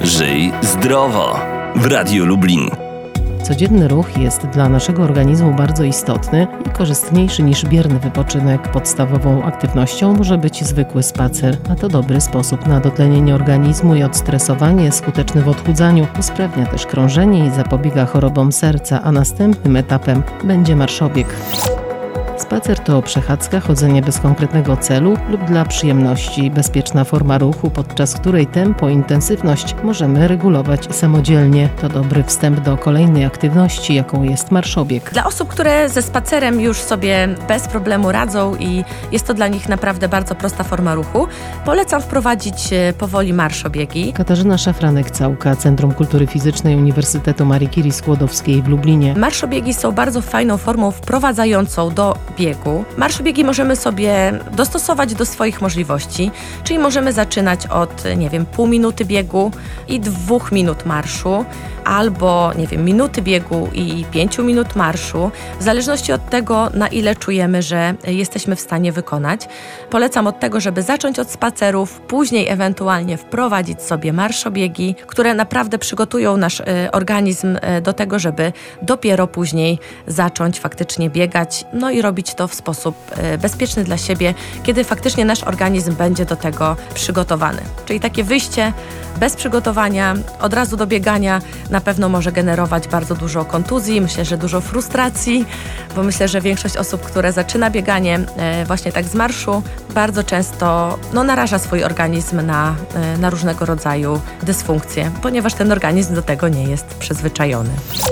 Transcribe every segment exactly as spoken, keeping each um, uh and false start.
Żyj zdrowo w Radiu Lublin. Codzienny ruch jest dla naszego organizmu bardzo istotny i korzystniejszy niż bierny wypoczynek. Podstawową aktywnością może być zwykły spacer, a to dobry sposób na dotlenienie organizmu i odstresowanie, skuteczny w odchudzaniu, usprawnia też krążenie i zapobiega chorobom serca, a następnym etapem będzie marszobieg. Spacer to przechadzka, chodzenie bez konkretnego celu lub dla przyjemności, bezpieczna forma ruchu, podczas której tempo i intensywność możemy regulować samodzielnie. To dobry wstęp do kolejnej aktywności, jaką jest marszobieg. Dla osób, które ze spacerem już sobie bez problemu radzą i jest to dla nich naprawdę bardzo prosta forma ruchu, polecam wprowadzić powoli marszobiegi. Katarzyna Szafranek-Całka, Centrum Kultury Fizycznej Uniwersytetu Marii Curie Skłodowskiej w Lublinie. Marszobiegi są bardzo fajną formą wprowadzającą do biegu. Marszobiegi możemy sobie dostosować do swoich możliwości, czyli możemy zaczynać od, nie wiem, pół minuty biegu i dwóch minut marszu, albo, nie wiem, minuty biegu i pięciu minut marszu, w zależności od tego, na ile czujemy, że jesteśmy w stanie wykonać. Polecam od tego, żeby zacząć od spacerów, później ewentualnie wprowadzić sobie marszobiegi, które naprawdę przygotują nasz y, organizm y, do tego, żeby dopiero później zacząć faktycznie biegać, no i robić to w sposób y, bezpieczny dla siebie, kiedy faktycznie nasz organizm będzie do tego przygotowany. Czyli takie wyjście bez przygotowania, od razu do biegania na pewno może generować bardzo dużo kontuzji, myślę, że dużo frustracji, bo myślę, że większość osób, które zaczyna bieganie e, właśnie tak z marszu, bardzo często no, naraża swój organizm na, e, na różnego rodzaju dysfunkcje, ponieważ ten organizm do tego nie jest przyzwyczajony.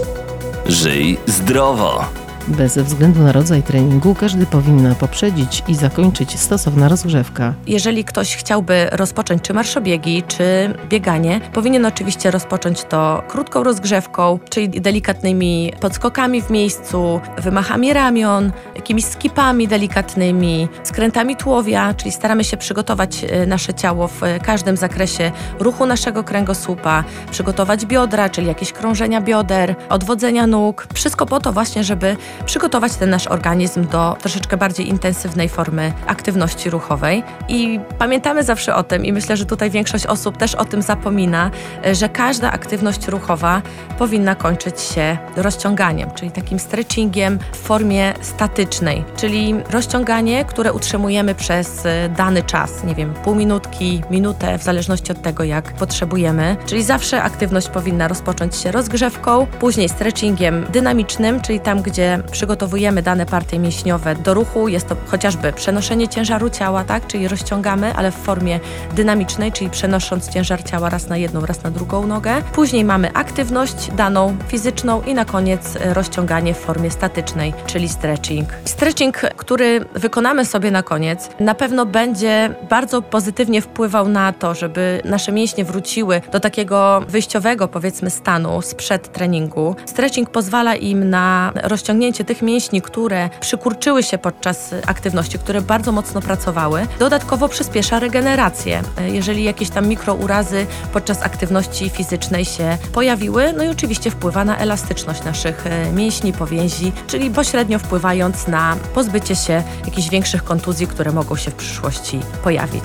Żyj zdrowo. Bez względu na rodzaj treningu każdy powinna poprzedzić i zakończyć stosowna rozgrzewka. Jeżeli ktoś chciałby rozpocząć czy marszobiegi, czy bieganie, powinien oczywiście rozpocząć to krótką rozgrzewką, czyli delikatnymi podskokami w miejscu, wymachami ramion, jakimiś skipami delikatnymi, skrętami tułowia, czyli staramy się przygotować nasze ciało w każdym zakresie ruchu naszego kręgosłupa, przygotować biodra, czyli jakieś krążenia bioder, odwodzenia nóg. Wszystko po to właśnie, żeby przygotować ten nasz organizm do troszeczkę bardziej intensywnej formy aktywności ruchowej. I pamiętamy zawsze o tym, i myślę, że tutaj większość osób też o tym zapomina, że każda aktywność ruchowa powinna kończyć się rozciąganiem, czyli takim stretchingiem w formie statycznej, czyli rozciąganie, które utrzymujemy przez dany czas, nie wiem, pół minutki, minutę, w zależności od tego, jak potrzebujemy. Czyli zawsze aktywność powinna rozpocząć się rozgrzewką, później stretchingiem dynamicznym, czyli tam, gdzie przygotowujemy dane partie mięśniowe do ruchu. Jest to chociażby przenoszenie ciężaru ciała, tak, czyli rozciągamy, ale w formie dynamicznej, czyli przenosząc ciężar ciała raz na jedną, raz na drugą nogę. Później mamy aktywność daną fizyczną i na koniec rozciąganie w formie statycznej, czyli stretching. Stretching, który wykonamy sobie na koniec, na pewno będzie bardzo pozytywnie wpływał na to, żeby nasze mięśnie wróciły do takiego wyjściowego, powiedzmy, stanu sprzed treningu. Stretching pozwala im na rozciągnięcie tych mięśni, które przykurczyły się podczas aktywności, które bardzo mocno pracowały. Dodatkowo przyspiesza regenerację, jeżeli jakieś tam mikrourazy podczas aktywności fizycznej się pojawiły, no i oczywiście wpływa na elastyczność naszych mięśni, powięzi, czyli pośrednio wpływając na pozbycie się jakichś większych kontuzji, które mogą się w przyszłości pojawić.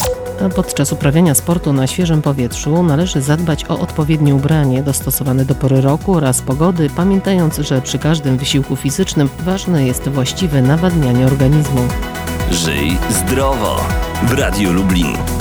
A podczas uprawiania sportu na świeżym powietrzu należy zadbać o odpowiednie ubranie dostosowane do pory roku oraz pogody, pamiętając, że przy każdym wysiłku fizycznym ważne jest właściwe nawadnianie organizmu. Żyj zdrowo w Radiu Lublin.